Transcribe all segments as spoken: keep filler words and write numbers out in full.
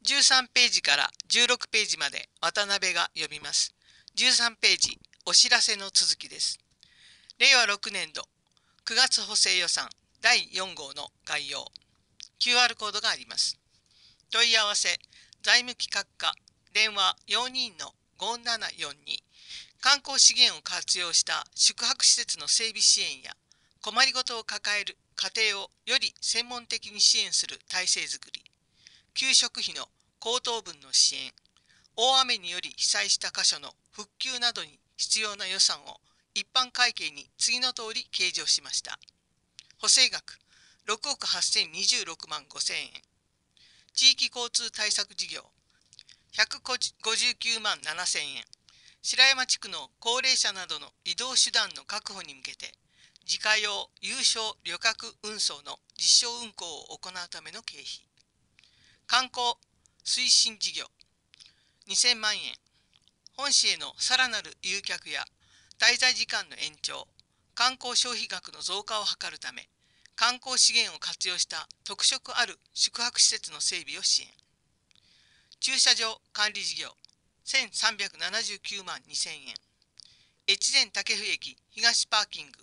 じゅうさんページからじゅうろくページまで渡辺が読みます。じゅうさんページ、お知らせの続きです。れいわろくねんどくがつ補正予算だいよん号の概要。キューアール コードがあります。問い合わせ、財務企画課、電話よんにーのごななよんに。観光資源を活用した宿泊施設の整備支援や、困りごとを抱える家庭をより専門的に支援する体制づくり、給食費の高騰分の支援、大雨により被災した箇所の復旧などに必要な予算を一般会計に次の通り計上しました。補正額ろくおくはっせんにじゅうろくまんごせんえん。地域交通対策事業ひゃくごじゅうきゅうまんななせんえん。白山地区の高齢者などの移動手段の確保に向けて、自家用有償旅客運送の実証運行を行うための経費。観光推進事業にせんまんえん。本市へのさらなる誘客や滞在時間の延長、観光消費額の増加を図るため、観光資源を活用した特色ある宿泊施設の整備を支援。駐車場管理事業せんさんびゃくななじゅうきゅうまんにせんえん。越前武生駅東パーキング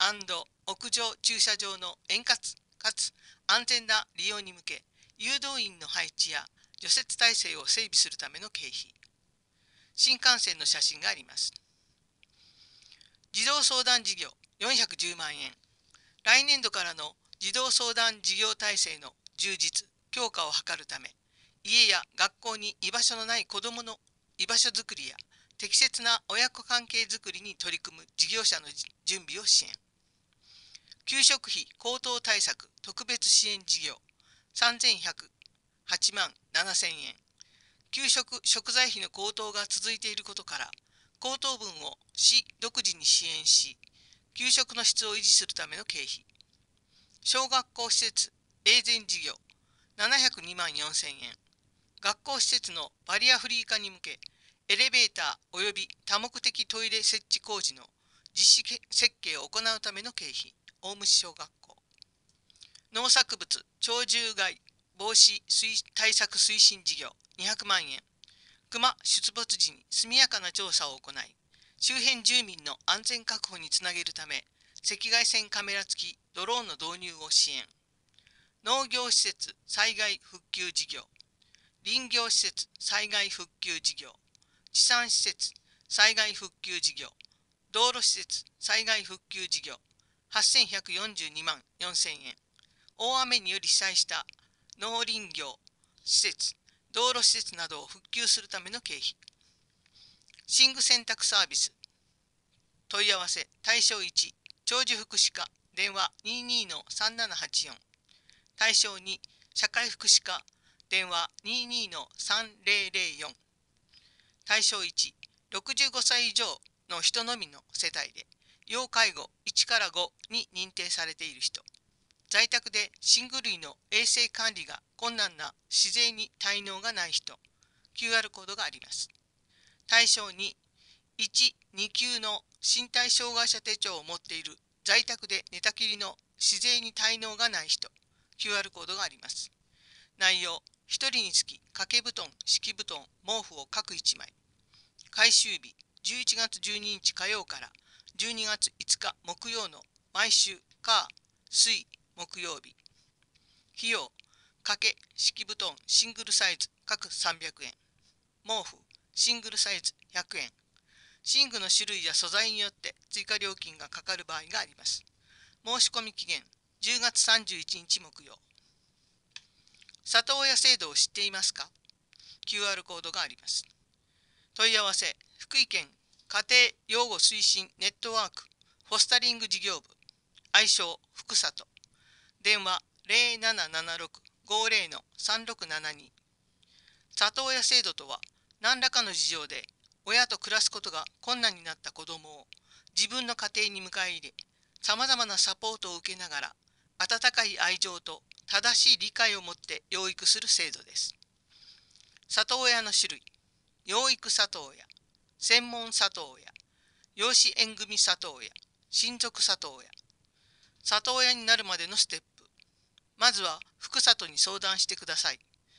&屋上駐車場の円滑かつ安全な利用に向け、誘導員の配置や除雪体制を整備するための経費。新幹線の写真があります。児童相談事業よんひゃくじゅうまんえん。来年度からの児童相談事業体制の充実・強化を図るため、家や学校に居場所のない子どもの居場所づくりや適切な親子関係づくりに取り組む事業者の準備を支援。給食費高騰対策特別支援事業さんぜんひゃくはちまんななせんえん。給食食材費の高騰が続いていることから、高騰分を市独自に支援し、給食の質を維持するための経費。小学校施設永全事業ななひゃくにまんよんせんえん。学校施設のバリアフリー化に向け、エレベーターおよび多目的トイレ設置工事の実施設計を行うための経費。大虫小学校。農作物鳥獣害防止対策推進事業にひゃくまんえん。熊出没時に速やかな調査を行い、周辺住民の安全確保につなげるため、赤外線カメラ付きドローンの導入を支援。農業施設災害復旧事業、林業施設災害復旧事業、地産施設災害復旧事業、道路施設災害復旧事業はっせんひゃくよんじゅうにまんよんせんえん。大雨により被災した農林業施設、道路施設などを復旧するための経費。寝具洗濯サービス。問い合わせ対象いち、長寿福祉課電話 にじゅうにのさんななはちよん。対象に、社会福祉課電話 にじゅうにのさんぜろぜろよん。対象いち、ろくじゅうごさい以上の人のみの世帯で、要介護いちからごに認定されている人。在宅で寝具類の衛生管理が困難な自然に滞納がない人。キューアール コードがあります。対象に、いち、に級の身体障害者手帳を持っている在宅で寝たきりの自然に滞納がない人。キューアール コードがあります。内容、ひとりにつき掛け布団、敷布団、毛布を各いちまい。回収日、じゅういちがつじゅうににち火曜からじゅうにがついつか木曜の毎週火、水、木曜日。費用、掛け、敷布団、シングルサイズ、各さんびゃくえん。毛布、シングルサイズひゃくえん。寝具の種類や素材によって追加料金がかかる場合があります。申し込み期限、じゅうがつさんじゅういちにち木曜。里親制度を知っていますか？ キューアール コードがあります。問い合わせ、福井県家庭養護推進ネットワークフォスタリング事業部、愛称福里。電話 ゼロななななろく ごゼロのさんろくななに。里親制度とは、何らかの事情で親と暮らすことが困難になった子どもを自分の家庭に迎え入れ、さまざまなサポートを受けながら、温かい愛情と正しい理解を持って養育する制度です。里親の種類、養育里親、専門里親、養子縁組里親、親族里親。里親になるまでのステップ。まずは福里に相談してください。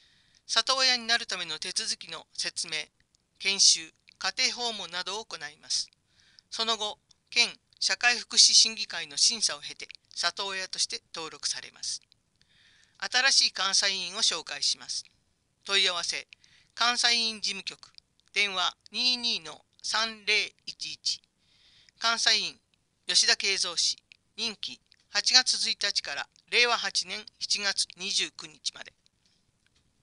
里親になるための手続きの説明、研修、家庭訪問などを行います。その後、県社会福祉審議会の審査を経て、里親として登録されます。新しい監査委員を紹介します。問い合わせ、監査委員事務局、電話 にじゅうに のさんぜろいちいち。監査委員、吉田慶三氏、任期はちがつついたちかられいわはちねんしちがつにじゅうくにちまで。